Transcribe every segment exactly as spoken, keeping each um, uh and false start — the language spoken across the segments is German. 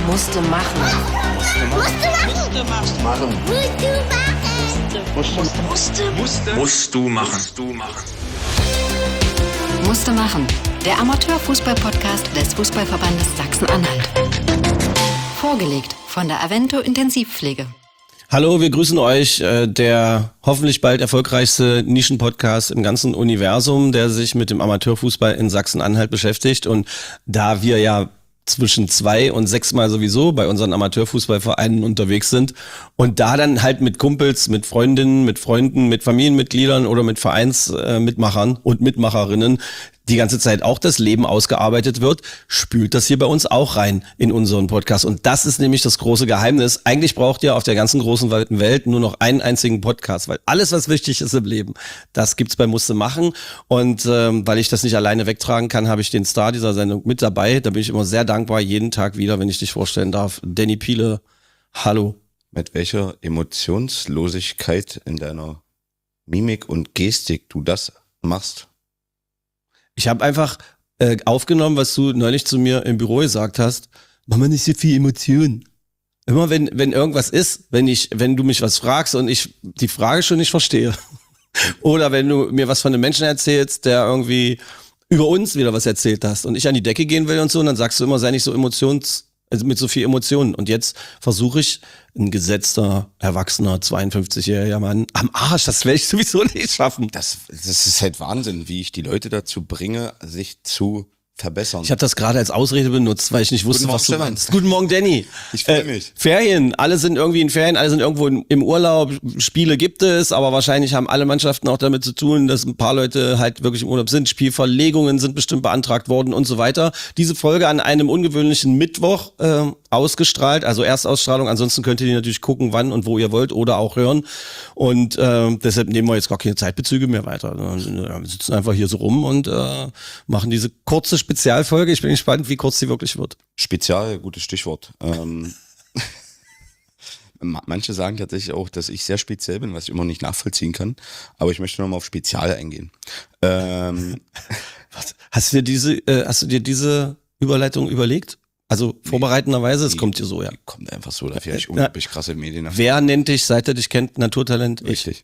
Musste machen. Musste machen. Musste machen. Musste machen. Musste. Musste. Musst du machen. Musst du machen. Musste machen. Der Amateurfußball-Podcast des Fußballverbandes Sachsen-Anhalt. Vorgelegt von der Avento Intensivpflege. Hallo, wir grüßen euch, äh, der hoffentlich bald erfolgreichste Nischen-Podcast im ganzen Universum, der sich mit dem Amateurfußball in Sachsen-Anhalt beschäftigt. Und da wir ja zwischen zwei und sechsmal sowieso bei unseren Amateurfußballvereinen unterwegs sind und da dann halt mit Kumpels, mit Freundinnen, mit Freunden, mit Familienmitgliedern oder mit Vereinsmitmachern und Mitmacherinnen die ganze Zeit auch das Leben ausgearbeitet wird, spült das hier bei uns auch rein in unseren Podcast. Und das ist nämlich das große Geheimnis. Eigentlich braucht ihr auf der ganzen großen weiten Welt nur noch einen einzigen Podcast, weil alles, was wichtig ist im Leben, das gibt's bei Musste machen. Und ähm, weil ich das nicht alleine wegtragen kann, habe ich den Star dieser Sendung mit dabei. Da bin ich immer sehr dankbar, jeden Tag wieder, wenn ich dich vorstellen darf. Danny Piele, hallo. Mit welcher Emotionslosigkeit in deiner Mimik und Gestik du das machst? Ich habe einfach äh, aufgenommen, was du neulich zu mir im Büro gesagt hast. Mach mal nicht so viel Emotionen. Immer wenn wenn irgendwas ist, wenn ich wenn du mich was fragst und ich die Frage schon nicht verstehe. Oder wenn du mir was von einem Menschen erzählst, der irgendwie über uns wieder was erzählt hast und ich an die Decke gehen will und so, und dann sagst du immer, sei nicht so emotions also mit so viel Emotionen. Und jetzt versuche ich, ein gesetzter, erwachsener, zweiundfünfzigjähriger Mann am Arsch, das werde ich sowieso nicht schaffen. Das, das ist halt Wahnsinn, wie ich die Leute dazu bringe, sich zu verbessern. Ich habe das gerade als Ausrede benutzt, weil ich nicht wusste, Guten was Morgen, du meinst. Guten Morgen, Danny. Ich freue mich. Äh, Ferien, alle sind irgendwie in Ferien, alle sind irgendwo in, im Urlaub. Spiele gibt es, aber wahrscheinlich haben alle Mannschaften auch damit zu tun, dass ein paar Leute halt wirklich im Urlaub sind. Spielverlegungen sind bestimmt beantragt worden und so weiter. Diese Folge an einem ungewöhnlichen Mittwoch äh, ausgestrahlt, also Erstausstrahlung. Ansonsten könnt ihr die natürlich gucken, wann und wo ihr wollt oder auch hören. Und äh, deshalb nehmen wir jetzt gar keine Zeitbezüge mehr weiter. Wir sitzen einfach hier so rum und äh, machen diese kurze Spezialfolge. Ich bin gespannt, wie kurz sie wirklich wird. Spezial, gutes Stichwort. Ähm, manche sagen tatsächlich auch, dass ich sehr speziell bin, was ich immer nicht nachvollziehen kann. Aber ich möchte nochmal auf Spezial eingehen. Ähm, was? Hast du dir diese, äh, hast du dir diese Überleitung überlegt? Also vorbereitenderweise, es kommt dir so, ja. Kommt einfach so, dafür habe ich unglaublich krasse Medien. Wer nennt dich, seit er dich kennt, Naturtalent? Richtig.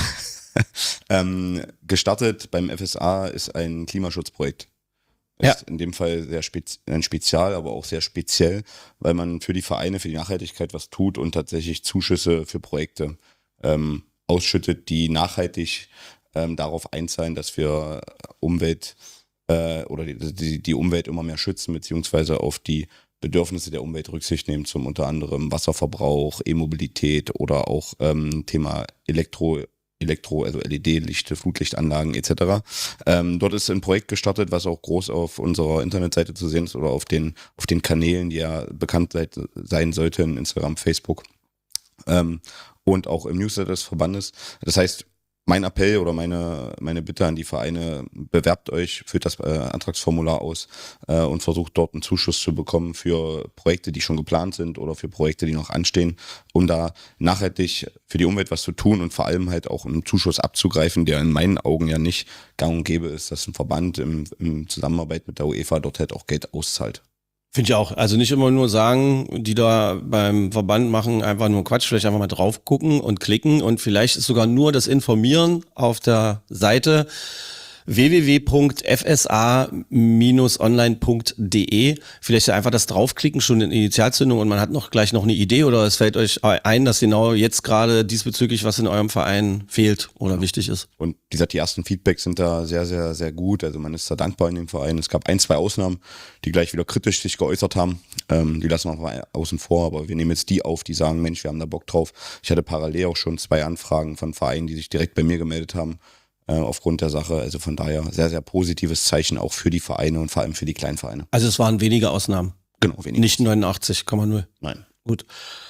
ähm, gestartet beim F S A ist ein Klimaschutzprojekt. Ja. Ist in dem Fall sehr spez- ein Spezial, aber auch sehr speziell, weil man für die Vereine, für die Nachhaltigkeit was tut und tatsächlich Zuschüsse für Projekte ähm, ausschüttet, die nachhaltig ähm, darauf einzahlen, dass wir Umwelt äh, oder die, die, die Umwelt immer mehr schützen, beziehungsweise auf die Bedürfnisse der Umwelt Rücksicht nehmen, zum unter anderem Wasserverbrauch, E-Mobilität oder auch ähm, Thema Elektro Elektro, also L E D-Lichte, Flutlichtanlagen et cetera. Ähm, dort ist ein Projekt gestartet, was auch groß auf unserer Internetseite zu sehen ist oder auf den auf den Kanälen, die ja bekannt sein sollten, Instagram, Facebook ähm, und auch im Newsletter des Verbandes. Das heißt, mein Appell oder meine meine Bitte an die Vereine, bewerbt euch, füllt das äh, Antragsformular aus äh, und versucht dort einen Zuschuss zu bekommen für Projekte, die schon geplant sind oder für Projekte, die noch anstehen, um da nachhaltig für die Umwelt was zu tun und vor allem halt auch einen Zuschuss abzugreifen, der in meinen Augen ja nicht gang und gäbe ist, dass ein Verband im, im Zusammenarbeit mit der UEFA dort halt auch Geld auszahlt. Finde ich auch. Also nicht immer nur sagen, die da beim Verband machen, einfach nur Quatsch, vielleicht einfach mal drauf gucken und klicken und vielleicht ist sogar nur das Informieren auf der Seite w w w punkt f s a dash online punkt d e. Vielleicht einfach das draufklicken, schon in Initialzündung und man hat noch gleich noch eine Idee oder es fällt euch ein, dass genau jetzt gerade diesbezüglich was in eurem Verein fehlt oder wichtig ist. Und wie gesagt, die ersten Feedbacks sind da sehr, sehr, sehr gut. Also man ist da dankbar in dem Verein. Es gab ein, zwei Ausnahmen, die gleich wieder kritisch sich geäußert haben. Ähm, die lassen wir mal außen vor, aber wir nehmen jetzt die auf, die sagen, Mensch, wir haben da Bock drauf. Ich hatte parallel auch schon zwei Anfragen von Vereinen, die sich direkt bei mir gemeldet haben. Aufgrund der Sache, also von daher sehr, sehr positives Zeichen auch für die Vereine und vor allem für die Kleinvereine. Also es waren wenige Ausnahmen. Genau, wenige. Nicht neunundachtzig Komma null. Nein. Gut.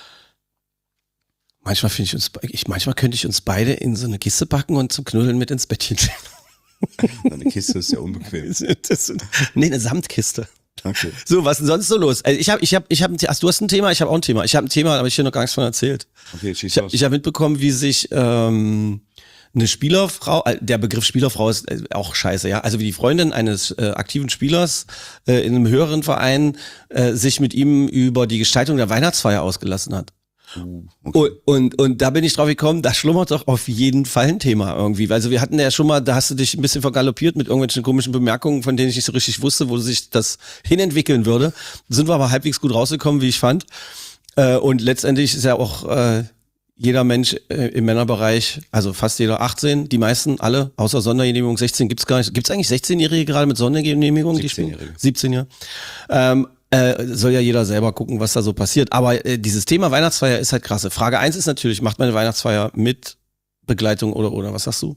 Manchmal finde ich uns, ich, manchmal könnte ich uns beide in so eine Kiste packen und zum Knuddeln mit ins Bettchen stellen. Eine Kiste ist ja unbequem. Das, nee, eine Samtkiste. Okay. So, was ist denn sonst so los? Also ich habe, ich habe, ich habe, ach, du hast ein Thema, ich habe auch ein Thema. Ich habe ein Thema, aber ich habe noch gar nichts von erzählt. Okay, schieß ich habe, ich habe mitbekommen, wie sich ähm, eine Spielerfrau, äh, der Begriff Spielerfrau ist äh, auch scheiße, ja. Also wie die Freundin eines äh, aktiven Spielers äh, in einem höheren Verein äh, sich mit ihm über die Gestaltung der Weihnachtsfeier ausgelassen hat. Okay. Und, und, und da bin ich drauf gekommen, da schlummert doch auf jeden Fall ein Thema irgendwie. Also wir hatten ja schon mal, da hast du dich ein bisschen vergaloppiert mit irgendwelchen komischen Bemerkungen, von denen ich nicht so richtig wusste, wo sich das hinentwickeln würde. Sind wir aber halbwegs gut rausgekommen, wie ich fand. Äh, und letztendlich ist ja auch äh, jeder Mensch äh, im Männerbereich, also fast jeder achtzehn, die meisten, alle, außer Sondergenehmigung sechzehn gibt's gar nicht. Gibt's eigentlich sechzehnjährige gerade mit Sondergenehmigung? siebzehnjährige. siebzehn, ja. Ähm, Äh, soll ja jeder selber gucken, was da so passiert. Aber äh, dieses Thema Weihnachtsfeier ist halt krasse. Frage eins ist natürlich, macht man eine Weihnachtsfeier mit Begleitung oder oder? Was sagst du?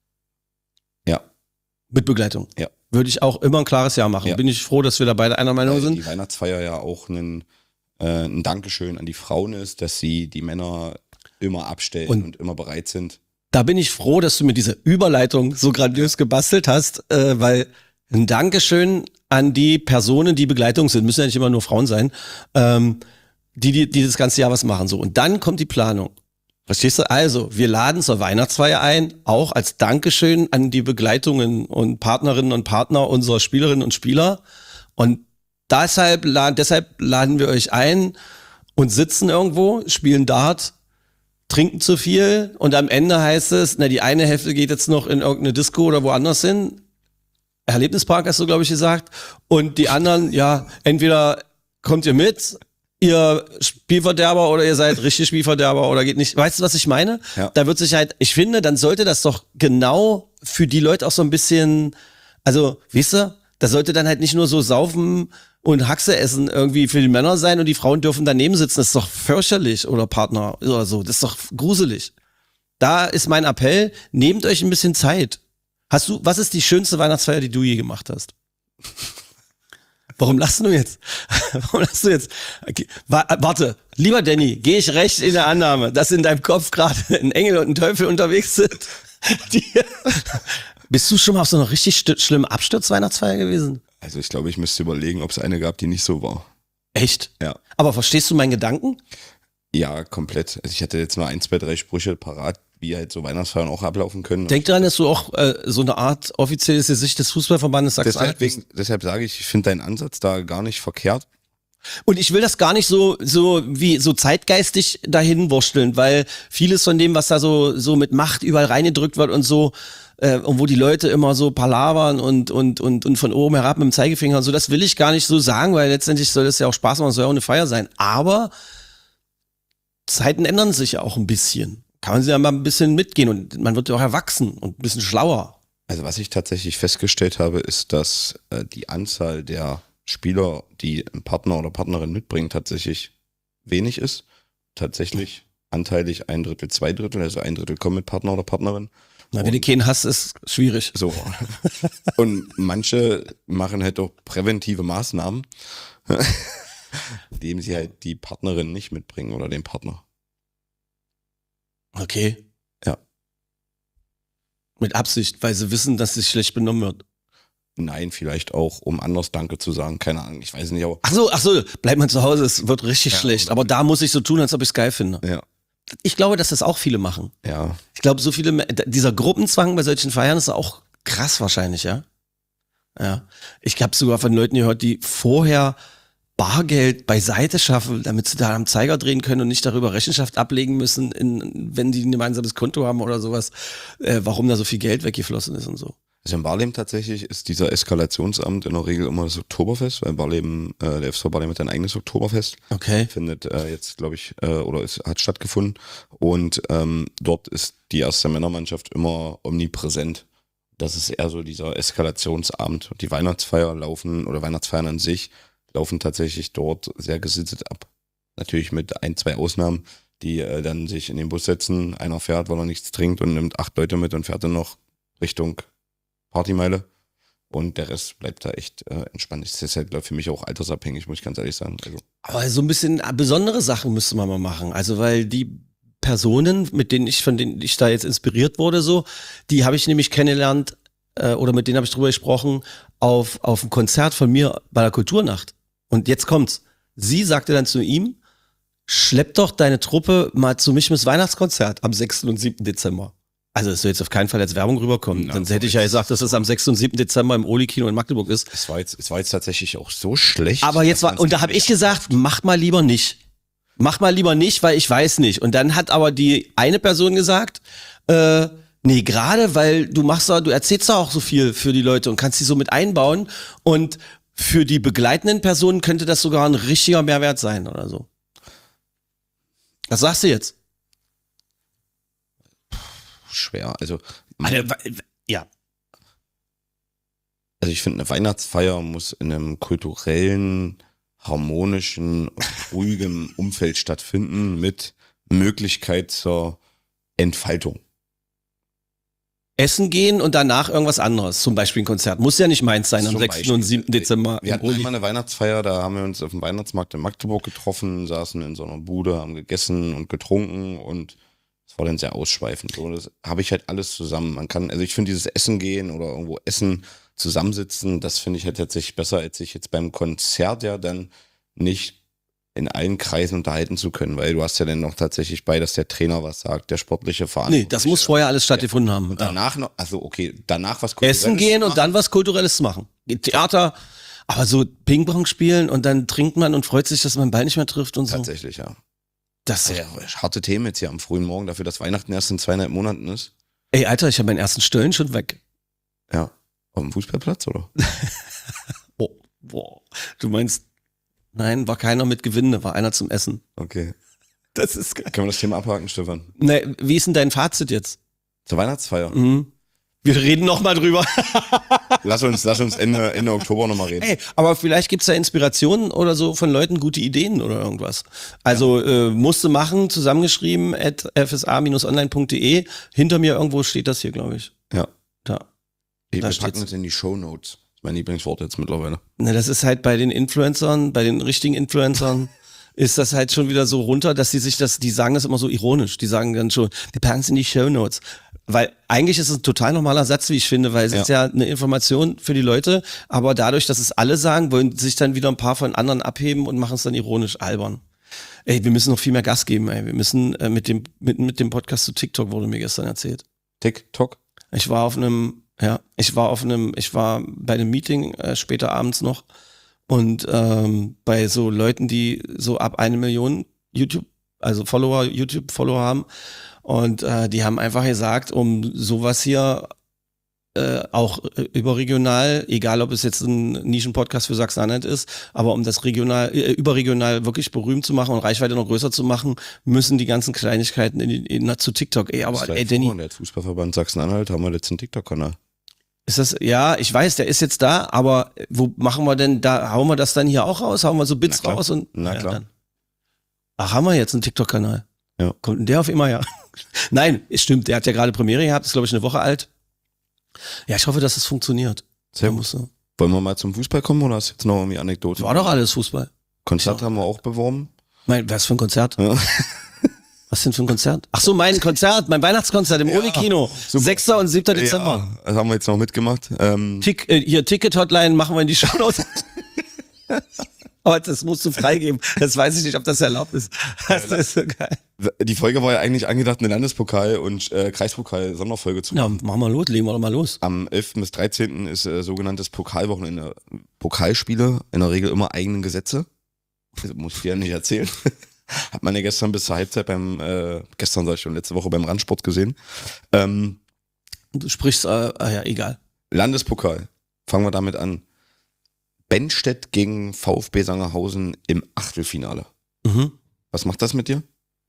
Ja. Mit Begleitung? Ja. Würde ich auch immer ein klares Ja machen. Ja. Bin ich froh, dass wir da beide einer Meinung Weil sind. die Weihnachtsfeier ja auch ein, äh, ein Dankeschön an die Frauen ist, dass sie die Männer immer abstellen und, Und- immer bereit sind. Da bin ich froh, dass du mir diese Überleitung so grandios gebastelt hast, äh, weil ein Dankeschön an die Personen, die Begleitung sind, müssen ja nicht immer nur Frauen sein, ähm, die, die, die das ganze Jahr was machen. So. Und dann kommt die Planung. Verstehst du? Also, wir laden zur Weihnachtsfeier ein, auch als Dankeschön an die Begleitungen und Partnerinnen und Partner unserer Spielerinnen und Spieler. Und deshalb, la- deshalb laden wir euch ein und sitzen irgendwo, spielen Dart, trinken zu viel und am Ende heißt es, na, die eine Hälfte geht jetzt noch in irgendeine Disco oder woanders hin. Erlebnispark hast du, glaube ich, gesagt. Und die anderen, ja, entweder kommt ihr mit, ihr Spielverderber, oder ihr seid richtig Spielverderber oder geht nicht. Weißt du, was ich meine? Ja. Da wird sich halt, ich finde, dann sollte das doch genau für die Leute auch so ein bisschen, also, weißt du, das sollte dann halt nicht nur so saufen und Haxe essen irgendwie für die Männer sein und die Frauen dürfen daneben sitzen. Das ist doch fürchterlich, oder Partner oder so. Das ist doch gruselig. Da ist mein Appell, nehmt euch ein bisschen Zeit. Hast du, was ist die schönste Weihnachtsfeier, die du je gemacht hast? Warum lachst du jetzt? Warum lachst du jetzt? Okay, wa- warte, lieber Danny, gehe ich recht in der Annahme, dass in deinem Kopf gerade ein Engel und ein Teufel unterwegs sind? Die, bist du schon mal auf so einer richtig st- schlimmen Absturz-Weihnachtsfeier gewesen? Also ich glaube, ich müsste überlegen, ob es eine gab, die nicht so war. Echt? Ja. Aber verstehst du meinen Gedanken? Ja, komplett. Also ich hatte jetzt mal ein, zwei, drei Sprüche parat, wie halt so Weihnachtsfeiern auch ablaufen können. Denk dran, dass du auch äh, so eine Art offizielles Gesicht des Fußballverbandes Sachsen-Anhalt deshalb, bist. wegen, deshalb sage ich, ich finde deinen Ansatz da gar nicht verkehrt. Und ich will das gar nicht so so wie so zeitgeistig dahin wursteln, weil vieles von dem, was da so so mit Macht überall reingedrückt wird und so, äh, und wo die Leute immer so palavern und und und und von oben herab mit dem Zeigefinger und so, das will ich gar nicht so sagen, weil letztendlich soll das ja auch Spaß machen, soll ja auch eine Feier sein. Aber Zeiten ändern sich ja auch ein bisschen. Kann man sie ja mal ein bisschen mitgehen und man wird ja auch erwachsen und ein bisschen schlauer. Also was ich tatsächlich festgestellt habe, ist, dass äh, die Anzahl der Spieler, die einen Partner oder Partnerin mitbringen, tatsächlich wenig ist. Tatsächlich anteilig ein Drittel, zwei Drittel, also ein Drittel kommen mit Partner oder Partnerin. Na, wenn du keinen hast, ist schwierig. So. Und manche machen halt auch präventive Maßnahmen, indem sie halt die Partnerin nicht mitbringen oder den Partner. Okay. Ja. Mit Absicht, weil sie wissen, dass sich schlecht benommen wird. Nein, vielleicht auch, um anders Danke zu sagen. Keine Ahnung, ich weiß nicht, aber Ach so, ach so, bleib mal zu Hause, es wird richtig Ja, schlecht. Aber da muss ich so tun, als ob ich es geil finde. ja, Ich glaube, dass das auch viele machen. ja. Ich glaube, so viele, Me- dieser Gruppenzwang bei solchen Feiern ist auch krass wahrscheinlich, ja? Ja. Ich habe sogar von Leuten gehört, die vorher Bargeld beiseite schaffen, damit sie da am Zeiger drehen können und nicht darüber Rechenschaft ablegen müssen, in, wenn die ein gemeinsames Konto haben oder sowas, äh, warum da so viel Geld weggeflossen ist und so. Also in Barleben tatsächlich ist dieser Eskalationsamt in der Regel immer das Oktoberfest, weil Barleben, äh, der F V Barleben hat ein eigenes Oktoberfest. Okay. Findet äh, jetzt, glaube ich, äh, oder es hat stattgefunden. Und ähm, dort ist die erste Männermannschaft immer omnipräsent. Das ist eher so dieser Eskalationsabend. Die Weihnachtsfeier laufen, oder Weihnachtsfeiern an sich, laufen tatsächlich dort sehr gesittet ab. Natürlich mit ein, zwei Ausnahmen, die äh, dann sich in den Bus setzen, einer fährt, weil er nichts trinkt und nimmt acht Leute mit und fährt dann noch Richtung Partymeile. Und der Rest bleibt da echt äh, entspannt. Das ist halt glaub, für mich auch altersabhängig, muss ich ganz ehrlich sagen. Also, Aber so ein bisschen besondere Sachen müsste man mal machen. Also, weil die Personen, mit denen ich, von denen ich da jetzt inspiriert wurde, so, die habe ich nämlich kennengelernt, äh, oder mit denen habe ich drüber gesprochen, auf, auf einem Konzert von mir bei der Kulturnacht. Und jetzt kommt's. Sie sagte dann zu ihm, schlepp doch deine Truppe mal zu Michmis Weihnachtskonzert am sechsten und siebten Dezember. Also es soll jetzt auf keinen Fall als Werbung rüberkommen. Ja, Sonst hätte ich ja gesagt, dass es am sechsten und siebten Dezember im Oli-Kino in Magdeburg ist. Es war jetzt, es war jetzt tatsächlich auch so schlecht. Aber jetzt war, und da habe ich gesagt, mach mal lieber nicht. Mach mal lieber nicht, weil ich weiß nicht. Und dann hat aber die eine Person gesagt, äh, nee, gerade weil du machst da, du erzählst da auch so viel für die Leute und kannst sie so mit einbauen. Und für die begleitenden Personen könnte das sogar ein richtiger Mehrwert sein oder so. Was sagst du jetzt? Schwer. Also, ja. Also ich finde, eine Weihnachtsfeier muss in einem kulturellen, harmonischen, ruhigem Umfeld stattfinden mit Möglichkeit zur Entfaltung. Essen gehen und danach irgendwas anderes, zum Beispiel ein Konzert. Muss ja nicht meins sein am Zum sechsten Beispiel. und siebten Dezember. Wir hatten einmal eine Weihnachtsfeier, da haben wir uns auf dem Weihnachtsmarkt in Magdeburg getroffen, saßen in so einer Bude, haben gegessen und getrunken und es war dann sehr ausschweifend. So, das habe ich halt alles zusammen. Man kann, also ich finde dieses Essen gehen oder irgendwo essen, zusammensitzen, das finde ich halt tatsächlich besser, als sich jetzt beim Konzert ja dann nicht in allen Kreisen unterhalten zu können, weil du hast ja dann noch tatsächlich bei, dass der Trainer was sagt, der sportliche Verantwortliche. Nee, das muss vorher alles stattgefunden haben. Und danach noch, also okay, danach was Kulturelles Essen gehen und dann was Kulturelles machen. Theater, aber so Ping-Pong spielen und dann trinkt man und freut sich, dass man den Ball nicht mehr trifft und so. Tatsächlich, ja. Das ist ja, harte Themen jetzt hier am frühen Morgen, dafür, dass Weihnachten erst in zweieinhalb Monaten ist. Ey, Alter, ich habe meinen ersten Stöllen schon weg. Ja. Auf dem Fußballplatz, oder? oh, boah. Du meinst, nein, war keiner mit Gewinn, war einer zum Essen. Okay. Das ist geil. Können wir das Thema abhaken, Stefan? Ne, wie ist denn dein Fazit jetzt? Zur Weihnachtsfeier. Mhm. Wir reden noch mal drüber. lass uns, lass uns Ende, Ende Oktober noch mal reden. Ey, aber vielleicht gibt's da Inspirationen oder so von Leuten, gute Ideen oder irgendwas. Also ja. äh, musste machen, zusammengeschrieben, at f s a dash online punkt d e. Hinter mir irgendwo steht das hier, glaube ich. Ja. Da. Wir da packen es in die Shownotes. Das ist mein Lieblingswort jetzt mittlerweile. Na, das ist halt bei den Influencern, bei den richtigen Influencern, ist das halt schon wieder so runter, dass die sich das, die sagen das immer so ironisch. Die sagen dann schon, die packen es in die Shownotes. Weil eigentlich ist es ein total normaler Satz, wie ich finde, weil es ja. ist ja eine Information für die Leute, aber dadurch, dass es alle sagen, wollen sich dann wieder ein paar von anderen abheben und machen es dann ironisch albern. Ey, wir müssen noch viel mehr Gas geben, ey. Wir müssen äh, mit dem mit, mit dem Podcast zu TikTok, wurde mir gestern erzählt. TikTok? Ich war auf einem, ja, ich war auf einem, ich war bei einem Meeting äh, später abends noch und ähm, bei so Leuten, die so ab eine Million YouTube, also Follower, YouTube-Follower haben. Und äh, die haben einfach gesagt, um sowas hier äh, auch äh, überregional, egal ob es jetzt ein Nischen-Podcast für Sachsen-Anhalt ist, aber um das regional, äh, überregional wirklich berühmt zu machen und Reichweite noch größer zu machen, müssen die ganzen Kleinigkeiten in, in, in, zu TikTok. Ey, aber ey, Danny. Der Fußballverband Sachsen-Anhalt haben wir jetzt einen TikTok-Kanal. Ist das, ja, ich weiß, der ist jetzt da, aber wo machen wir denn, da hauen wir das dann hier auch raus, hauen wir so Bits raus und. Na klar. Ja, dann. Ach, haben wir jetzt einen TikTok-Kanal? Ja. Kommt denn der auf immer, ja? Nein, es stimmt, der hat ja gerade Premiere gehabt, ist glaube ich eine Woche alt. Ja, ich hoffe, dass es funktioniert. Sehr gut. So. Wollen wir mal zum Fußball kommen oder hast du jetzt noch irgendwie Anekdoten? War doch alles Fußball. Konzert haben wir auch beworben. Mein, was für ein Konzert? Ja. Was denn für ein Konzert? Ach so, mein Konzert, mein Weihnachtskonzert im ja, Oli-Kino. sechster und siebter Dezember. Ja, das haben wir jetzt noch mitgemacht. Ähm Tick, äh, hier, Ticket-Hotline machen wir in die Shownotes. Aber das musst du freigeben. Das weiß ich nicht, ob das erlaubt ist. Das ist so geil. Die Folge war ja eigentlich angedacht, eine Landespokal- und äh, Kreispokal-Sonderfolge zu machen. Ja, machen wir los, legen wir doch mal los. Am elften bis dreizehnten ist äh, sogenanntes Pokalwochenende. Pokalspiele, in der Regel immer eigenen Gesetze. Das muss ich dir ja nicht erzählen. Hat man ja gestern bis zur Halbzeit beim, äh, gestern sag ich schon, letzte Woche beim Randsport gesehen. Ähm, du sprichst, äh, ah ja, egal. Landespokal, fangen wir damit an. Benstedt gegen VfB Sangerhausen im Achtelfinale. Mhm. Was macht das mit dir?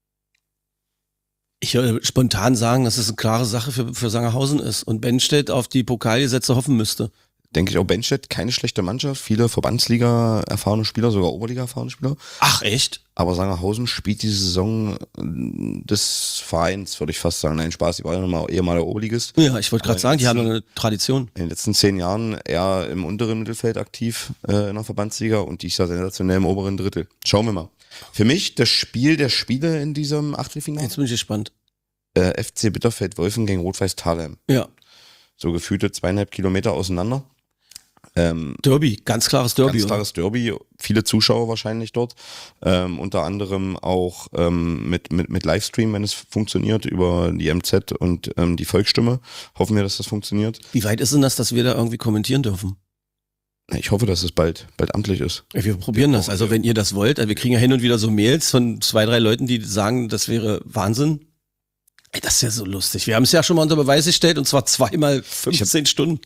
Ich würde spontan sagen, dass es eine klare Sache für, für Sangerhausen ist und Benstedt auf die Pokalgesetze hoffen müsste. Denke ich auch, Benstedt, keine schlechte Mannschaft, viele Verbandsliga erfahrene Spieler, sogar Oberliga erfahrene Spieler. Ach, echt? Aber Sangerhausen spielt diese Saison des Vereins, würde ich fast sagen. Nein, Spaß, die waren ja mal ehemaliger Oberligist. Ja, ich wollte gerade sagen, die haben eine Tradition. In den letzten zehn Jahren eher im unteren Mittelfeld aktiv äh, in der Verbandsliga und die ist ja sensationell im oberen Drittel. Schauen wir mal. Für mich das Spiel der Spiele in diesem Achtelfinale. Jetzt bin ich gespannt. Äh, F C Bitterfeld-Wolfen gegen Rot-Weiß Thalheim. Ja. So gefühlte zweieinhalb Kilometer auseinander. Ähm, Derby, ganz klares Derby. Ganz oder? klares Derby, viele Zuschauer wahrscheinlich dort, ähm, unter anderem auch ähm, mit, mit, mit Livestream, wenn es funktioniert, über die M Z und ähm, die Volksstimme. Hoffen wir, dass das funktioniert. Wie weit ist denn das, dass wir da irgendwie kommentieren dürfen? Ich hoffe, dass es bald, bald amtlich ist. Ja, wir probieren das. Also wenn ihr das wollt, wir kriegen ja hin und wieder so Mails von zwei, drei Leuten, die sagen, das wäre Wahnsinn. Ey, das ist ja so lustig. Wir haben es ja schon mal unter Beweis gestellt und zwar zweimal fünfzehn Stunden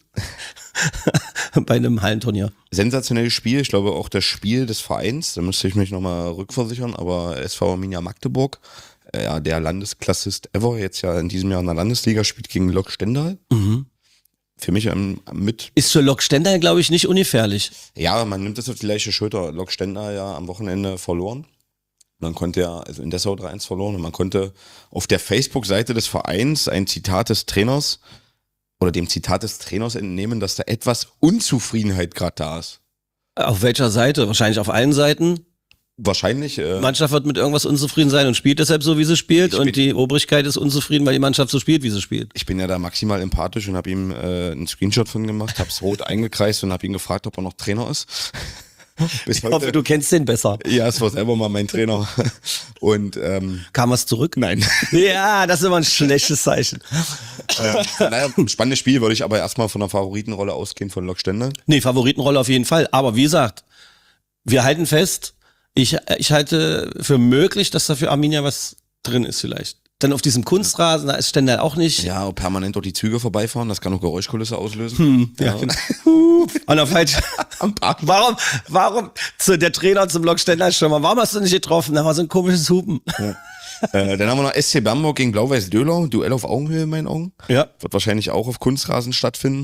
bei einem Hallenturnier. Sensationelles Spiel. Ich glaube auch das Spiel des Vereins, da müsste ich mich nochmal rückversichern, aber S V Arminia Magdeburg, äh, ja, der Landesklassist ever, jetzt ja in diesem Jahr in der Landesliga, spielt gegen Lok Stendal. Mhm. Für mich ähm, mit. Ist für Lok Stendal, glaube ich, nicht ungefährlich. Ja, man nimmt das auf die leichte Schulter. Lok Stendal ja am Wochenende verloren. Man konnte ja, also in Dessau drei eins verloren und man konnte auf der Facebook-Seite des Vereins ein Zitat des Trainers oder dem Zitat des Trainers entnehmen, dass da etwas Unzufriedenheit gerade da ist. Auf welcher Seite? Wahrscheinlich auf allen Seiten. Wahrscheinlich. Äh, Mannschaft wird mit irgendwas unzufrieden sein und spielt deshalb so, wie sie spielt. Ich Und bin- die Obrigkeit ist unzufrieden, weil die Mannschaft so spielt, wie sie spielt. ich bin ja da maximal empathisch und habe ihm äh, einen Screenshot von gemacht, hab's rot eingekreist und habe ihn gefragt, ob er noch Trainer ist. Bis Ich hoffe, du kennst den besser. Ja, es war selber mal mein Trainer. Und ähm, Kam was zurück? nein. Ja, das ist immer ein schlechtes Zeichen. äh, naja, spannendes Spiel, würde ich aber erstmal von der Favoritenrolle ausgehen von Lok Stendal. Nee, Favoritenrolle auf jeden Fall. Aber wie gesagt, wir halten fest, ich, ich halte für möglich, dass da für Arminia was drin ist vielleicht. Dann auf diesem Kunstrasen, da ist Stendal auch nicht. Ja, und permanent dort die Züge vorbeifahren, das kann auch Geräuschkulisse auslösen. Hm, ja, genau. Und auf falsch. Am Park. Warum, warum, zu der Trainer zum Lok Stendal schon mal, warum hast du nicht getroffen? Da war so ein komisches Hupen. Äh, dann haben wir noch S C Bamberg gegen Blau-Weiß Döhlau, Duell auf Augenhöhe in meinen Augen. Ja. Wird wahrscheinlich auch auf Kunstrasen stattfinden.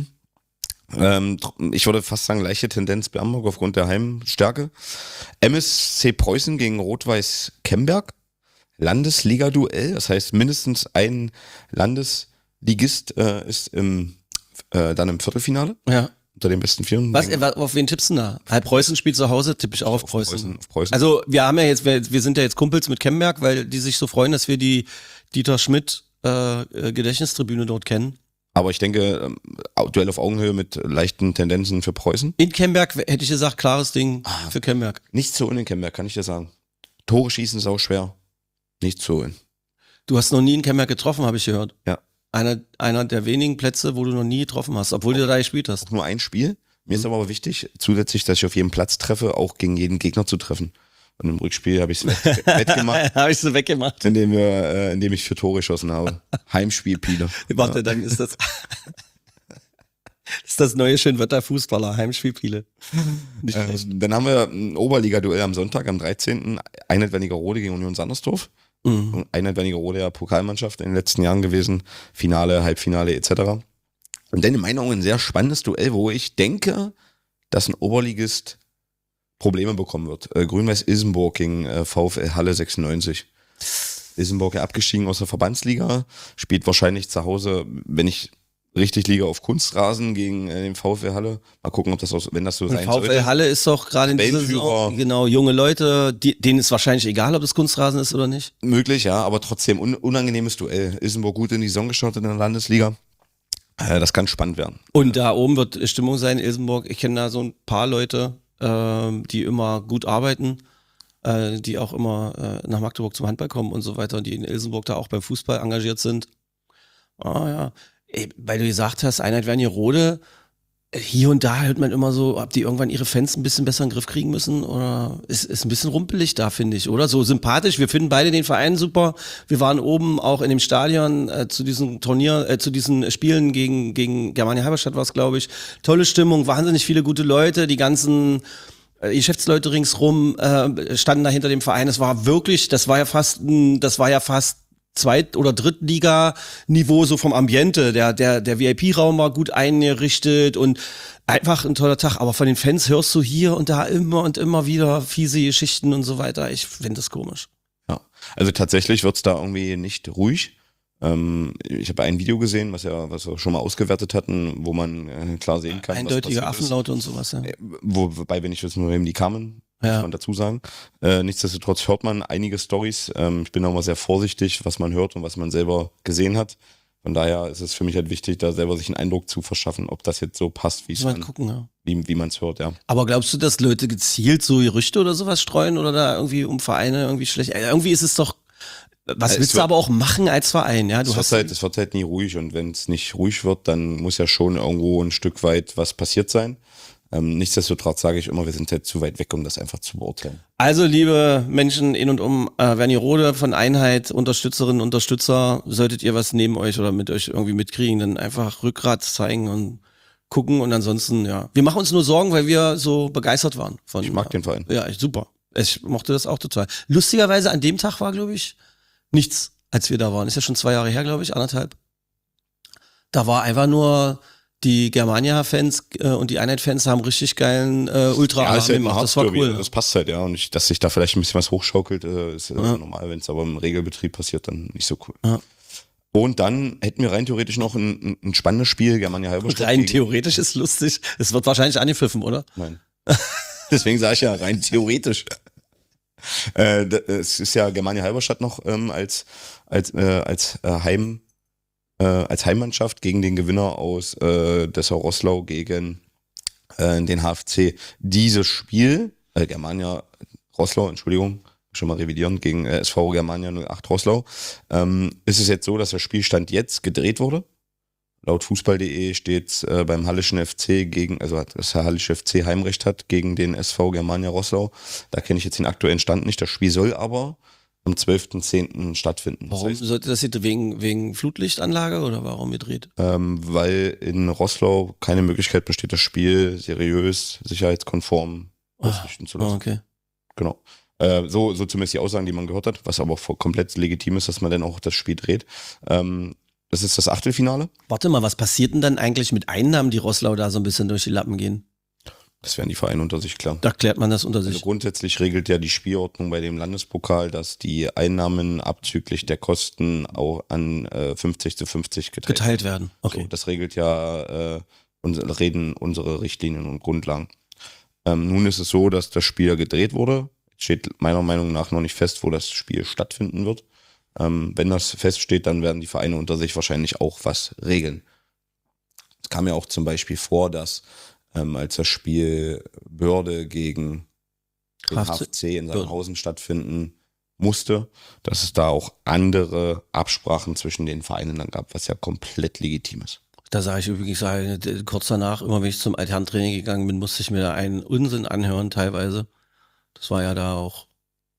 Ähm, tr- ich würde fast sagen, leichte Tendenz Bamberg aufgrund der Heimstärke. M S C Preußen gegen Rot-Weiß Kemberg. Landesliga-Duell, das heißt mindestens ein Landesligist äh, ist im, äh, dann im Viertelfinale Ja. unter den besten Vieren. Was, äh, auf wen tippst du denn da? Halb Preußen spielt zu Hause, tippe ich auch auf Preußen. Preußen, auf Preußen. Also wir haben ja jetzt, wir, wir sind ja jetzt Kumpels mit Kemberg, weil die sich so freuen, dass wir die Dieter Schmidt äh, äh, Gedächtnistribüne dort kennen. Aber ich denke, ähm, Au- Duell auf Augenhöhe mit leichten Tendenzen für Preußen. In Kemberg hätte ich gesagt, klares Ding Ah. für Kemberg. Nicht so in Kemberg, kann ich dir sagen. Tore schießen ist auch schwer. Nicht so in. Du hast noch nie in Kemberg getroffen, habe ich gehört. Ja. Einer, einer der wenigen Plätze, wo du noch nie getroffen hast, obwohl du da gespielt hast. Nur ein Spiel. Mir ist aber wichtig, zusätzlich, dass ich auf jedem Platz treffe, auch gegen jeden Gegner zu treffen. Und im Rückspiel habe ich es wettgemacht, habe ich so weggemacht. indem, wir, äh, indem ich vier Tore geschossen habe. Heimspiel, Pile. Warte, dann ist das, ist das neue Schönwetter Fußballer, Heimspielpiele. Nicht Äh, schlecht. dann haben wir ein Oberliga-Duell am Sonntag, am dreizehnten Einheit Wernigerode gegen Union Sandersdorf. Mhm. Einheit Wernigerode ja Pokalmannschaft in den letzten Jahren gewesen. Finale, Halbfinale et cetera. Und dann in meinen Augen ein sehr spannendes Duell, wo ich denke, dass ein Oberligist Probleme bekommen wird. Äh, Grün-Weiß Isenburg gegen äh, VfL Halle sechsundneunzig. Isenburg ja abgestiegen aus der Verbandsliga, spielt wahrscheinlich zu Hause, wenn ich richtig liege, auf Kunstrasen gegen äh, den VfL Halle. Mal gucken, ob das aus, wenn das so Und sein VfL sollte. Halle ist doch gerade in dieser Tabellenführer. Saison, genau, junge Leute, die, denen ist wahrscheinlich egal, ob das Kunstrasen ist oder nicht. Möglich, ja, aber trotzdem un unangenehmes Duell. Isenburg gut in die Saison gestartet in der Landesliga. Äh, das kann spannend werden. Und da oben wird Stimmung sein, Ilsenburg. Ich kenne da so ein paar Leute, ähm, die immer gut arbeiten, äh, die auch immer äh, nach Magdeburg zum Handball kommen und so weiter, die in Ilsenburg da auch beim Fußball engagiert sind. Ah ja, ey, weil du gesagt hast, Einheit Wernigerode, hier und da hört man immer so, ob die irgendwann ihre Fans ein bisschen besser in den Griff kriegen müssen oder ist, ist ein bisschen rumpelig da, finde ich, oder? So sympathisch, wir finden beide den Verein super. Wir waren oben auch in dem Stadion äh, zu diesem Turnier, äh, zu diesen Spielen gegen, gegen Germania Halberstadt war es, glaube ich. Tolle Stimmung, wahnsinnig viele gute Leute, die ganzen äh, Geschäftsleute ringsrum äh, standen da hinter dem Verein. Es war wirklich, das war ja fast, ein, das war ja fast Zweit- oder Drittliga-Niveau so vom Ambiente. Der, der, der V I P-Raum war gut eingerichtet und einfach ein toller Tag. Aber von den Fans hörst du hier und da immer und immer wieder fiese Geschichten und so weiter. Ich finde das komisch. Ja, also tatsächlich wird's da irgendwie nicht ruhig. Ähm, ich habe ein Video gesehen, was ja, was wir schon mal ausgewertet hatten, wo man äh, klar sehen kann, Eindeutige was passiert ist. Affenlaute und sowas, ja. Äh, Wo, wobei wir nicht wissen, woher die kamen, muss Ja. man dazu sagen. Äh, nichtsdestotrotz hört man einige Storys. Ähm, ich bin auch mal sehr vorsichtig, was man hört und was man selber gesehen hat. Von daher ist es für mich halt wichtig, da selber sich einen Eindruck zu verschaffen, ob das jetzt so passt, wie es Mal man, gucken, ja. wie, wie man es hört, ja. Aber glaubst du, dass Leute gezielt so Gerüchte oder sowas streuen oder da irgendwie um Vereine irgendwie schlecht? Äh, Irgendwie ist es doch, was Ja, willst es du wird- aber auch machen als Verein? Ja, du Es wird, hast halt, es wird halt nie ruhig und wenn es nicht ruhig wird, dann muss ja schon irgendwo ein Stück weit was passiert sein. Ähm, nichtsdestotrotz sage ich immer, wir sind halt zu weit weg, um das einfach zu beurteilen. Also, liebe Menschen in und um äh, Wernigerode von Einheit, Unterstützerinnen, Unterstützer, solltet ihr was neben euch oder mit euch irgendwie mitkriegen, dann einfach Rückgrat zeigen und gucken und ansonsten, ja. Wir machen uns nur Sorgen, weil wir so begeistert waren. Von, Ich mag den Verein. Ja, ich- super. Ich mochte das auch total. Lustigerweise an dem Tag war, glaube ich, nichts, als wir da waren. Ist ja schon zwei Jahre her, glaube ich, anderthalb. Da war einfach nur die Germania-Fans äh, und die Einheit-Fans haben richtig geilen äh, ultra Ja, ist ja gemacht. immer Das war Hardcore, cool. Das passt halt, ja. Und ich, dass sich da vielleicht ein bisschen was hochschaukelt, äh, ist äh, normal. Wenn es aber im Regelbetrieb passiert, dann nicht so cool. Ja. Und dann hätten wir rein theoretisch noch ein, ein, ein spannendes Spiel, Germania Halberstadt. Rein gegen- theoretisch ist lustig. Es wird wahrscheinlich angepfiffen, oder? Nein. Deswegen sage ich ja rein theoretisch. Äh, d- es ist ja Germania Halberstadt noch ähm, als, als, äh, als äh, Heim, äh, als Heimmannschaft gegen den Gewinner aus äh, Dessau-Rosslau gegen äh, den H F C. Dieses Spiel, äh, Germania Rosslau, Entschuldigung, schon mal revidieren, gegen äh, S V Germania null acht Rosslau, ähm, ist es jetzt so, dass der Spielstand jetzt gedreht wurde. Laut Fußball punkt de steht äh, beim Hallischen F C gegen, also hat das Hallische F C Heimrecht hat gegen den S V Germania Rosslau. Da kenne ich jetzt den aktuellen Stand nicht. Das Spiel soll aber am zwölften zehnten stattfinden. Warum Das heißt, sollte das jetzt wegen, wegen Flutlichtanlage oder warum gedreht? ähm, weil in Rosslau keine Möglichkeit besteht, das Spiel seriös, sicherheitskonform ausrichten zu Oh, lassen. okay. Genau. Äh, so, so zumindest die Aussagen, die man gehört hat, was aber auch voll- komplett legitim ist, dass man dann auch das Spiel dreht. Ähm, das ist das Achtelfinale. Warte mal, was passiert denn dann eigentlich mit Einnahmen, die Rosslau da so ein bisschen durch die Lappen gehen? Das werden die Vereine unter sich klar. Da klärt man das unter Also sich. grundsätzlich regelt ja die Spielordnung bei dem Landespokal, dass die Einnahmen abzüglich der Kosten auch an äh, fünfzig zu fünfzig geteilt, Geteilt werden. Okay. So, das regelt ja äh, unsere, reden unsere Richtlinien und Grundlagen. Ähm, nun ist es so, dass das Spiel gedreht wurde. Steht meiner Meinung nach noch nicht fest, wo das Spiel stattfinden wird. Ähm, wenn das feststeht, dann werden die Vereine unter sich wahrscheinlich auch was regeln. Es kam ja auch zum Beispiel vor, dass ähm, als das Spiel Börde gegen den H F C H F C in Börde. Sandhausen stattfinden musste, dass es da auch andere Absprachen zwischen den Vereinen dann gab, was ja komplett legitim ist. Da sage ich übrigens, sage, d- kurz danach, immer wenn ich zum Altherrentraining gegangen bin, musste ich mir da einen Unsinn anhören teilweise. Das war ja da auch.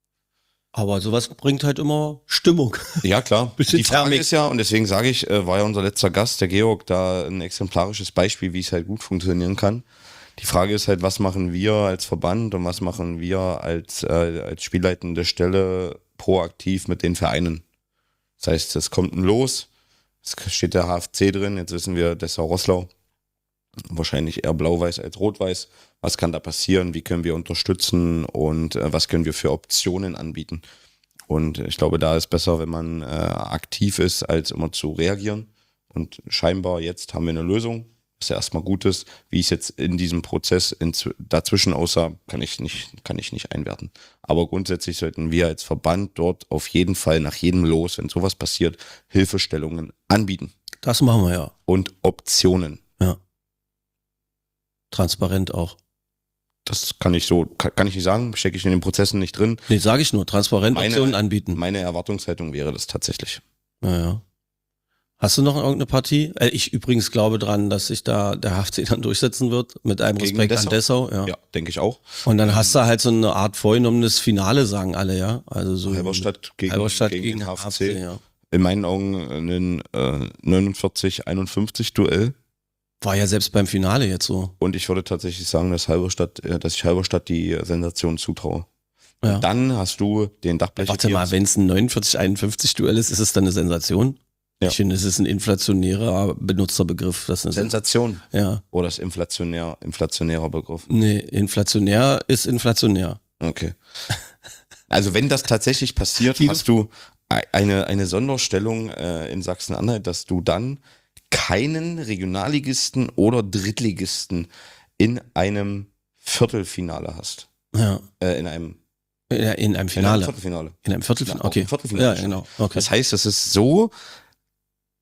Aber sowas bringt halt immer Stimmung. Ja, klar. Bisschen Die Frage Thermik. ist ja, und deswegen sage ich, äh, war ja unser letzter Gast, der Georg, da ein exemplarisches Beispiel, wie es halt gut funktionieren kann. Die Frage ist halt, was machen wir als Verband und was machen wir als, äh, als spielleitende Stelle proaktiv mit den Vereinen? Das heißt, es kommt ein Los, es steht der H F C drin, jetzt wissen wir Dessau-Rosslau, wahrscheinlich eher blau-weiß als rot-weiß. Was kann da passieren? Wie können wir unterstützen und äh, was können wir für Optionen anbieten? Und ich glaube, da ist besser, wenn man äh, aktiv ist, als immer zu reagieren. Und scheinbar jetzt haben wir eine Lösung, was ja erstmal gut ist. Wie es jetzt in diesem Prozess in, dazwischen aussah, kann ich nicht, kann ich nicht einwerten. Aber grundsätzlich sollten wir als Verband dort auf jeden Fall nach jedem Los, wenn sowas passiert, Hilfestellungen anbieten Das machen wir ja. und Optionen. Ja. Transparent auch. Das kann ich so, kann, kann ich nicht sagen, stecke ich in den Prozessen nicht drin. Nee, sage ich nur, transparent Meine- Optionen anbieten. Meine Erwartungshaltung wäre das tatsächlich. Naja. Hast du noch irgendeine Partie? Äh, Ich übrigens glaube dran, dass sich da der H F C dann durchsetzen wird, mit einem Gegen Respekt an Dessau? Dessau. Ja. Ja, denke ich auch. Und dann hast du halt so eine Art vorgenommenes Finale, sagen alle, ja. Also so Halberstadt gegen, Halberstadt gegen, gegen den H H F F C, C. ja. In meinen Augen ein äh, neunundvierzig einundfünfzig Duell. War ja selbst beim Finale jetzt so. Und ich würde tatsächlich sagen, dass Halberstadt, äh, dass ich Halberstadt die Sensation zutraue. Ja. Und dann hast du den Dachblecher. Warte mal, wenn es ein neunundvierzig einundfünfzig Duell ist, ist es dann eine Sensation? Ja. Ich finde, es ist ein inflationärer Benutzerbegriff. Das ist eine Sensation. Ja. Oder ist inflationär, inflationärer Begriff. Nee, inflationär ist inflationär. Okay. Also wenn das tatsächlich passiert, Wie- hast du e- eine, eine Sonderstellung äh, in Sachsen-Anhalt, dass du dann keinen Regionalligisten oder Drittligisten in einem Viertelfinale hast. Ja. Äh, in einem, In, in einem in einem Finale. Viertelfinale. In einem Viertelfinale. Ja, auch Okay. im Viertelfinale Ja, schon. genau. Okay. Das heißt, es ist so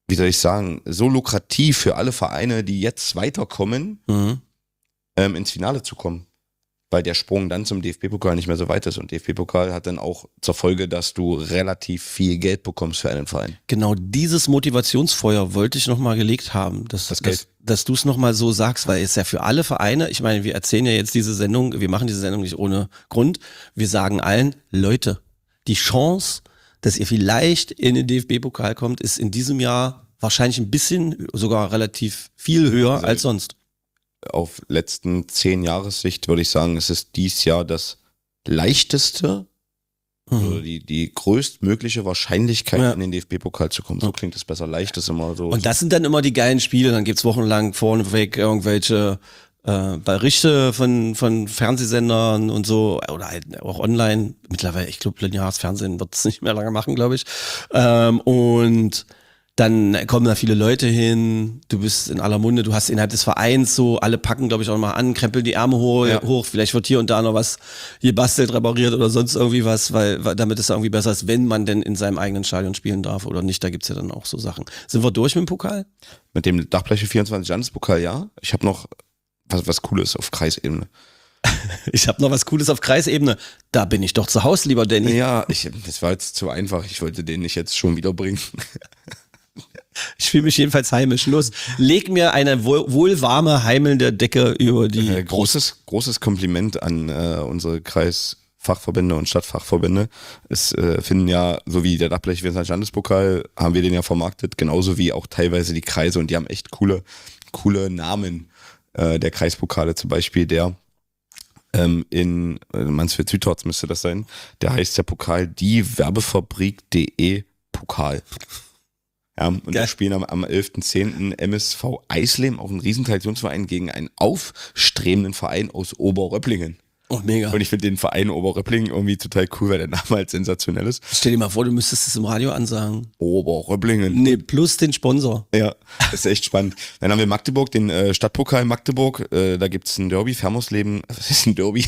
wie soll ich sagen, so lukrativ für alle Vereine, die jetzt weiterkommen, Mhm. ähm, ins Finale zu kommen. Weil der Sprung dann zum D F B-Pokal nicht mehr so weit ist. Und D F B-Pokal hat dann auch zur Folge, dass du relativ viel Geld bekommst für einen Verein. Genau dieses Motivationsfeuer wollte ich nochmal gelegt haben, dass, Das dass, Geld. dass du es nochmal so sagst, weil es ja für alle Vereine, ich meine, wir erzählen ja jetzt diese Sendung, wir machen diese Sendung nicht ohne Grund, wir sagen allen, Leute, die Chance, dass ihr vielleicht in den D F B-Pokal kommt, ist in diesem Jahr wahrscheinlich ein bisschen, sogar relativ viel höher Also, als sonst. Auf letzten zehn Jahressicht würde ich sagen, es ist dies Jahr das leichteste Mhm. oder die, die größtmögliche Wahrscheinlichkeit, Ja. in den D F B-Pokal zu kommen. So klingt es besser. Leicht ist immer so. Und das sind dann immer die geilen Spiele, dann gibt's wochenlang vorneweg irgendwelche äh, Berichte von, von Fernsehsendern und so, oder halt auch online. Mittlerweile, ich glaube, lineares Fernsehen wird's nicht mehr lange machen, glaube ich. Ähm, und dann kommen da viele Leute hin, du bist in aller Munde, du hast innerhalb des Vereins so, alle packen, glaube ich, auch mal an, krempeln die Ärmel hoch, Ja. hoch, vielleicht wird hier und da noch was gebastelt, repariert oder sonst irgendwie was, weil, weil damit es irgendwie besser ist, wenn man denn in seinem eigenen Stadion spielen darf oder nicht, da gibt's ja dann auch so Sachen. Sind wir durch mit dem Pokal? Mit dem Dachbleche vierundzwanzig Landespokal, ja. Ich habe noch was, was Cooles auf Kreisebene. Ich habe noch was Cooles auf Kreisebene. Da bin ich doch zu Hause, lieber Danny. Ja, ich, das war jetzt zu einfach. Ich wollte den nicht jetzt schon wieder bringen. Ich fühle mich jedenfalls heimisch. Los, leg mir eine wohl, wohlwarme, heimelnde Decke über die Äh, großes, großes Kompliment an äh, unsere Kreisfachverbände und Stadtfachverbände. Es äh, finden ja, so wie der Dachblech vierundzwanzig Landespokal, haben wir den ja vermarktet, genauso wie auch teilweise die Kreise, und die haben echt coole, coole Namen. Äh, der Kreispokale zum Beispiel, der ähm, in äh, Mansfeld Südharz müsste das sein, der heißt der Pokal die Werbefabrik.de Pokal. Ja, und Geil. wir spielen am, am elften zehnten M S V Eisleben, auch ein Riesentraditionsverein, gegen einen aufstrebenden Verein aus Oberröpplingen. Oh, mega. Und ich finde den Verein Oberröpplingen irgendwie total cool, weil der Name halt sensationell ist. Stell dir mal vor, du müsstest es im Radio ansagen. Oberröpplingen. Nee, plus den Sponsor. Ja, das ist echt spannend. Dann haben wir Magdeburg, den äh, Stadtpokal Magdeburg. Äh, da gibt's ein Derby, Fermosleben. Was ist ein Derby?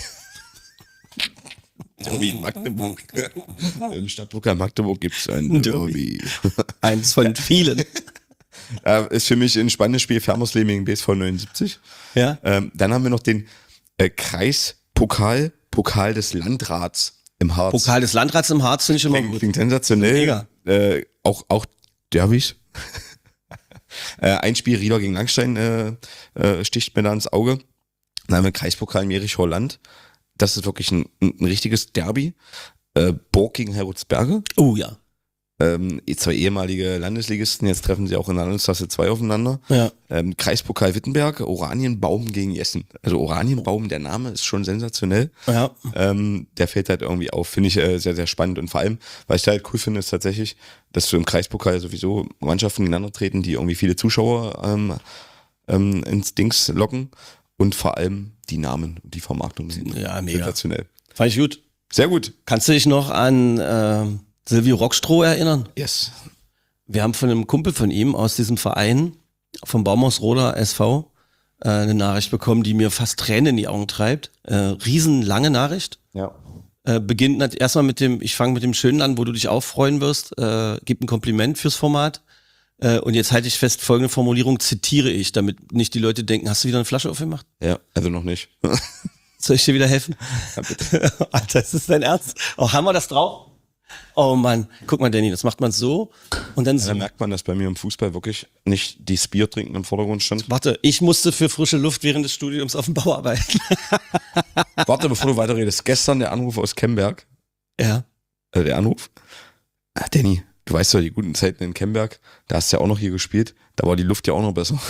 Derby in Magdeburg. Im Stadtpokal Magdeburg gibt's ein Derby. Eins von vielen. Äh, ist für mich ein spannendes Spiel, Fermosleben gegen B S V neunundsiebzig. Ja. Ähm, dann haben wir noch den äh, Kreispokal, Pokal des Landrats im Harz. Pokal des Landrats im Harz finde ich immer Klingt, gut. klingt sensationell. Mega. Äh, auch, auch Derbys. äh, ein Spiel Rieder gegen Langstein äh, äh, sticht mir da ins Auge. Dann haben wir Kreispokal Mierich-Holland. Das ist wirklich ein, ein richtiges Derby. Äh, Burg gegen Heroldsberge. Oh ja. Ähm, zwei ehemalige Landesligisten, jetzt treffen sie auch in der Landesklasse zwei aufeinander. Ja. Ähm, Kreispokal Wittenberg, Oranienbaum gegen Jessen. Also Oranienbaum, der Name ist schon sensationell. Ja. Ähm, der fällt halt irgendwie auf, finde ich äh, sehr, sehr spannend. Und vor allem, was ich da halt cool finde, ist tatsächlich, dass du im Kreispokal sowieso Mannschaften gegeneinander treten, die irgendwie viele Zuschauer ähm, ähm, ins Dings locken. Und vor allem die Namen und die Vermarktung sind Ja, mega. sensationell. Fand ich gut. Sehr gut. Kannst du dich noch an äh, Silvio Rockstroh erinnern? Yes. Wir haben von einem Kumpel von ihm aus diesem Verein, vom Baumhausroder S V, äh, eine Nachricht bekommen, die mir fast Tränen in die Augen treibt. Äh, riesenlange Nachricht. Ja. Äh, beginnt nat- erstmal mit dem, ich fange mit dem Schönen an, wo du dich auch freuen wirst. Äh, gibt ein Kompliment fürs Format. Äh, und jetzt halte ich fest, folgende Formulierung zitiere ich, damit nicht die Leute denken, hast du wieder eine Flasche aufgemacht? Ja, also noch nicht. Soll ich dir wieder helfen? Ja, bitte. Alter, ist das dein Ernst? Oh, haben wir das drauf? Oh Mann, guck mal, Danny, das macht man so und dann so. Da merkt man, dass bei mir im Fußball wirklich nicht das Bier trinken im Vordergrund stand. Warte, ich musste für frische Luft während des Studiums auf dem Bau arbeiten. Warte, bevor du weiterredest. Gestern der Anruf aus Kemberg. Ja. Äh, der Anruf. Ah, Danny, du weißt doch, die guten Zeiten in Kemberg, da hast du ja auch noch hier gespielt. Da war die Luft ja auch noch besser.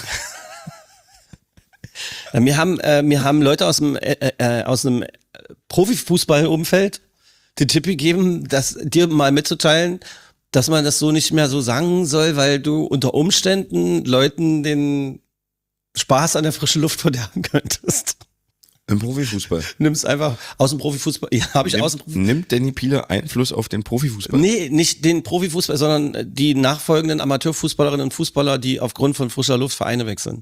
Wir haben, äh, wir haben Leute aus dem, äh, äh, aus einem Profifußballumfeld den Tipp gegeben, das dir mal mitzuteilen, dass man das so nicht mehr so sagen soll, weil du unter Umständen Leuten den Spaß an der frischen Luft verderben könntest. Im Profifußball. Nimm's einfach aus dem Profifußball. Ja, habe ich Nimmt, aus dem Profifußball. nimmt Danny Piele Einfluss auf den Profifußball? Nee, nicht den Profifußball, sondern die nachfolgenden Amateurfußballerinnen und Fußballer, die aufgrund von frischer Luft Vereine wechseln.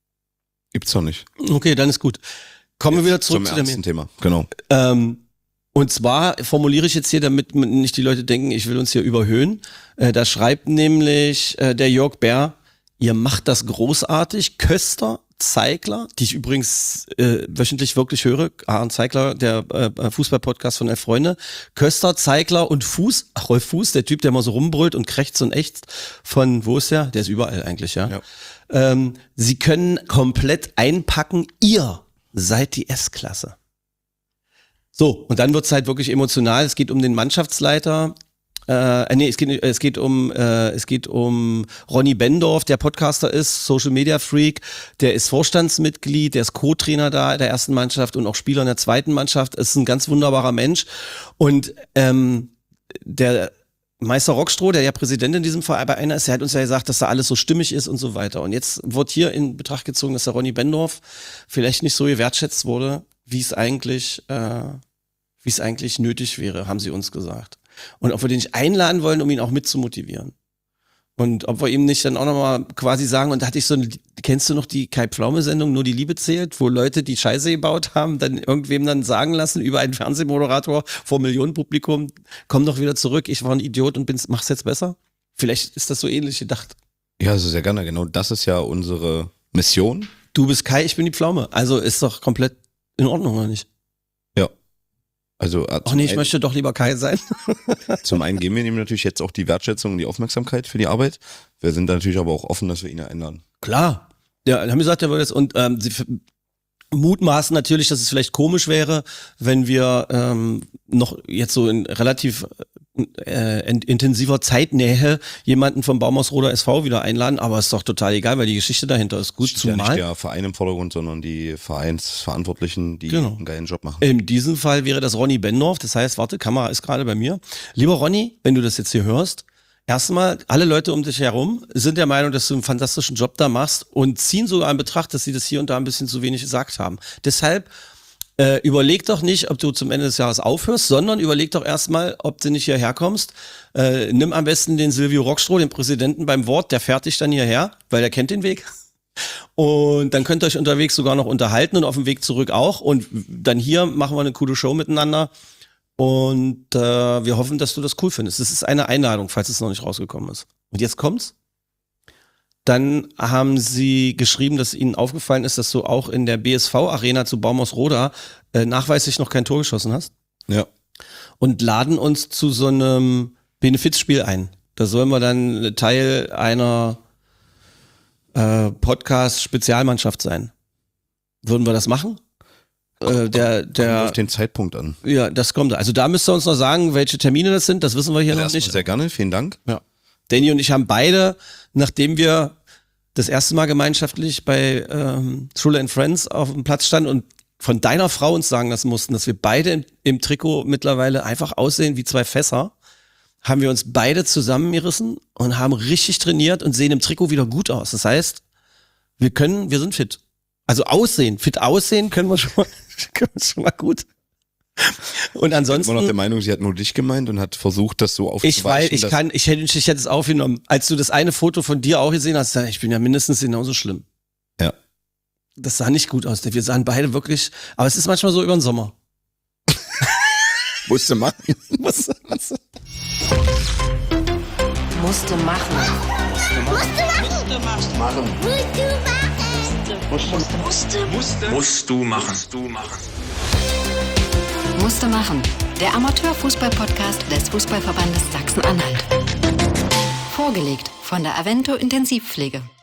Gibt's doch nicht. Okay, dann ist gut. Kommen wir wieder zurück Zum zu dem ernsten Thema. Genau. ähm, Und zwar formuliere ich jetzt hier, damit nicht die Leute denken, ich will uns hier überhöhen. Äh, da schreibt nämlich äh, der Jörg Bär, ihr macht das großartig. Köster, Zeigler, die ich übrigens äh, wöchentlich wirklich höre, Aaron Zeigler, der äh, Fußball-Podcast von Elf Freunde. Köster, Zeigler und Fuß, ach, Rolf Fuß, der Typ, der immer so rumbrüllt und krächzt und ächzt von, wo ist der? Der ist überall eigentlich, ja. ja. Ähm, sie können komplett einpacken, ihr seid die S-Klasse. So, und dann wird's halt wirklich emotional. Es geht um den Mannschaftsleiter. Äh, nee, es geht, es geht um, äh, es geht um Ronny Bendorf, der Podcaster ist, Social Media Freak. Der ist Vorstandsmitglied, der ist Co-Trainer da in der ersten Mannschaft und auch Spieler in der zweiten Mannschaft. Ist ein ganz wunderbarer Mensch. Und ähm, der Meister Rockstroh, der ja Präsident in diesem Verein ist, der hat uns ja gesagt, dass da alles so stimmig ist und so weiter. Und jetzt wird hier in Betracht gezogen, dass der Ronny Bendorf vielleicht nicht so gewertschätzt wurde, wie es eigentlich, äh, wie es eigentlich nötig wäre, haben sie uns gesagt. Und ob wir den nicht einladen wollen, um ihn auch mitzumotivieren. Und ob wir ihm nicht dann auch nochmal quasi sagen, und da hatte ich so, eine, kennst du noch die Kai-Pflaume-Sendung, Nur die Liebe zählt, wo Leute, die Scheiße gebaut haben, dann irgendwem dann sagen lassen über einen Fernsehmoderator vor Millionenpublikum, komm doch wieder zurück, ich war ein Idiot und bin's, mach's jetzt besser? Vielleicht ist das so ähnlich gedacht. Ja, also sehr gerne, genau das ist ja unsere Mission. Du bist Kai, ich bin die Pflaume, also ist doch komplett in Ordnung, oder nicht? Ja. Also, äh, Ach nee, ich möchte doch lieber Kai sein. Zum einen geben wir ihm natürlich jetzt auch die Wertschätzung und die Aufmerksamkeit für die Arbeit. Wir sind natürlich aber auch offen, dass wir ihn ändern. Klar. Ja, haben gesagt, er wollte es. Und ähm, sie mutmaßen natürlich, dass es vielleicht komisch wäre, wenn wir ähm, noch jetzt so in relativ äh, in, intensiver Zeitnähe jemanden vom Baumausroder S V wieder einladen, aber ist doch total egal, weil die Geschichte dahinter ist gut. Zumal ja nicht der Verein im Vordergrund, sondern die Vereinsverantwortlichen, die genau. einen geilen Job machen. In diesem Fall wäre das Ronny Bendorf, das heißt, warte, Kamera ist gerade bei mir. Lieber Ronny, wenn du das jetzt hier hörst, erstmal, alle Leute um dich herum sind der Meinung, dass du einen fantastischen Job da machst und ziehen sogar in Betracht, dass sie das hier und da ein bisschen zu wenig gesagt haben. Deshalb äh, überleg doch nicht, ob du zum Ende des Jahres aufhörst, sondern überleg doch erstmal, ob du nicht hierher kommst. Äh, nimm am besten den Silvio Rockstroh, den Präsidenten, beim Wort, der fährt dich dann hierher, weil der kennt den Weg. Und dann könnt ihr euch unterwegs sogar noch unterhalten und auf dem Weg zurück auch. Und dann hier machen wir eine coole Show miteinander. Und äh, wir hoffen, dass du das cool findest. Das ist eine Einladung, falls es noch nicht rausgekommen ist. Und jetzt kommt's. Dann haben sie geschrieben, dass ihnen aufgefallen ist, dass du auch in der B S V-Arena zu Baumausroda äh, nachweislich noch kein Tor geschossen hast. Ja. Und laden uns zu so einem Benefizspiel ein. Da sollen wir dann Teil einer äh, Podcast-Spezialmannschaft sein. Würden wir das machen? Äh, der, der, kommt auf den Zeitpunkt an. Ja, das kommt. Also da müsst ihr uns noch sagen, welche Termine das sind. Das wissen wir hier ja, noch nicht. Sehr gerne, vielen Dank. Ja. Danny und ich haben beide, nachdem wir das erste Mal gemeinschaftlich bei ähm, Schule and Friends auf dem Platz standen und von deiner Frau uns sagen lassen mussten, dass wir beide im, im Trikot mittlerweile einfach aussehen wie zwei Fässer, haben wir uns beide zusammengerissen und haben richtig trainiert und sehen im Trikot wieder gut aus. Das heißt, wir können, wir sind fit. Also aussehen, fit aussehen können wir schon mal, können wir schon mal gut. Und ansonsten. Ich bin immer noch der Meinung, sie hat nur dich gemeint und hat versucht, das so aufzuweichen. Ich weiß, ich kann, ich hätte, ich hätte es aufgenommen. Als du das eine Foto von dir auch gesehen hast, ich bin ja mindestens genauso schlimm. Ja. Das sah nicht gut aus. Wir sahen beide wirklich, aber es ist manchmal so über den Sommer. Musste machen. Musste, musste. Musste machen. Musste machen. Musste machen. Musste machen. Musste, musste, musst du machen. Musst du machen. Musste machen. Der Amateurfußball-Podcast des Fußballverbandes Sachsen-Anhalt. Vorgelegt von der Avento Intensivpflege.